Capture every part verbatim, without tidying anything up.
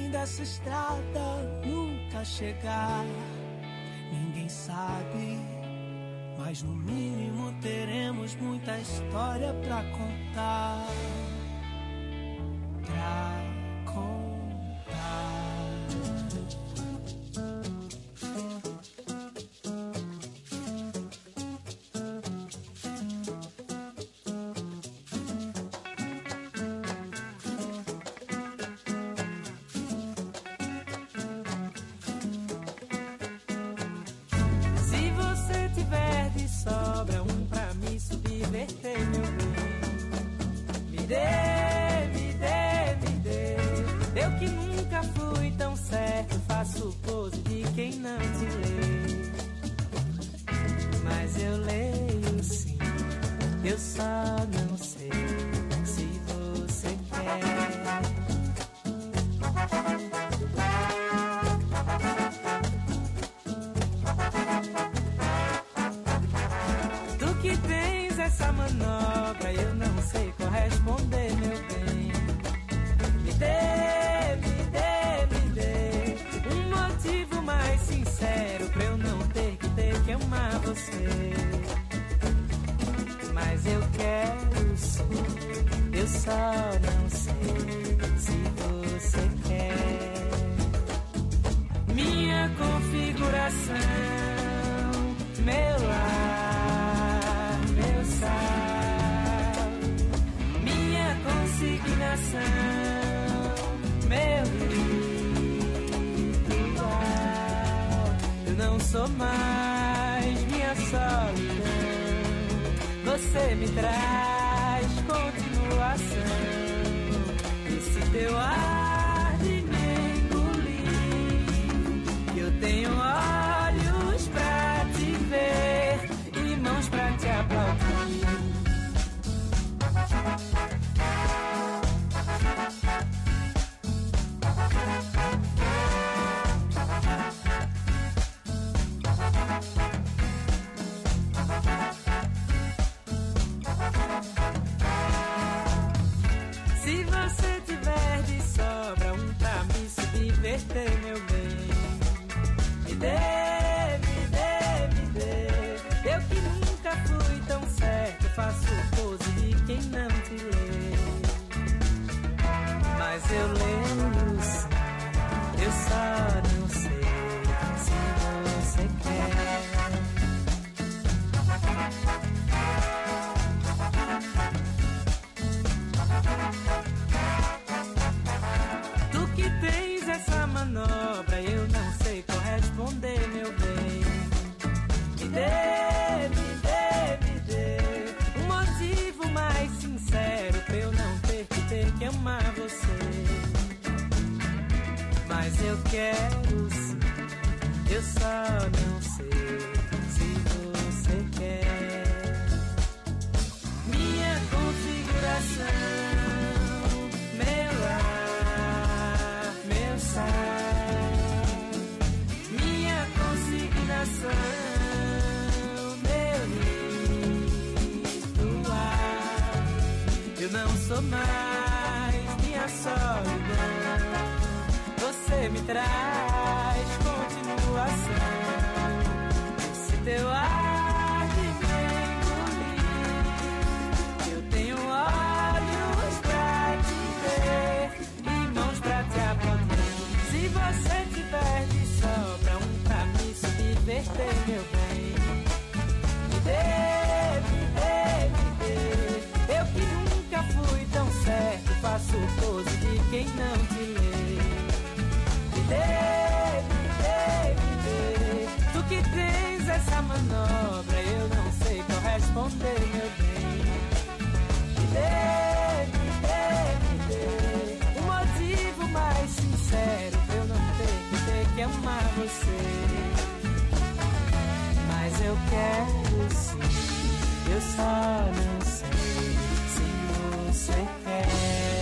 fim dessa estrada nunca chegar, ninguém sabe, mas no mínimo teremos muita história pra contar. Pra contar. Sobra um pra me subverter, meu bem. Me dê, me dê, me dê. Eu que nunca fui tão certo, faço pose de quem não te lê. Mas eu leio sim, eu só não sei se você quer. Essa manobra eu não sei corresponder, meu bem. Me dê, me dê, me dê um motivo mais sincero pra eu não ter que ter que amar você. Mas eu quero sim, eu só não sei se você quer. Minha configuração, meu lar, meu sal, minha consignação, meu ritual. Eu não sou mais minha solidão, você me traz continuação. Esse teu ar de me engolir, que eu tenho olhos pra te ver e mãos pra te aplaudir. Se você tiver de sobra um pra me subverter, meu bem, me dê, me dê, me dê. Eu que nunca fui tão certo, faço pose de quem não te lê. Mas eu leio sim, eu só não sei se você quer. Tu que tens essa manobra, eu não sei corresponder, meu bem. Me dê, me dê, me dê um motivo mais sincero pra eu não ter que ter que amar você. Mas eu quero sim, eu só não sei se você quer. Minha configuração, meu ar, meu sal, minha consignação, meu ritual. Eu não sou mais minha solidão, você me traz continuação. Esse teu ar de me engolir, eu tenho olhos pra te ver e mãos pra te aplaudir. Se você tiver de sobra um pra me subverter, meu bem, me dê, me dê, me dê. Eu que nunca fui tão certo, faço pose de quem não te lê. Me dê, me dê, me dê. Tu que tens essa manobra, eu não sei corresponder, meu bem. Me dê, me dê, me dê um motivo mais sincero pra eu não ter que ter que amar você. Mas eu quero sim, eu só não sei se você quer.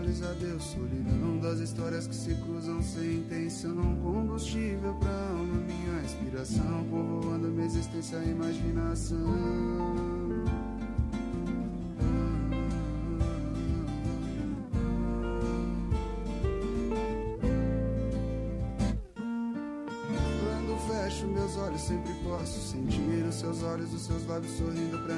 flores, adeus solidão, das histórias que se cruzam sem intenção. Combustível pra alma, minha inspiração, povoando minha existência, a imaginação. Meus olhos sempre posso sentir os seus olhos, os seus lábios sorrindo pra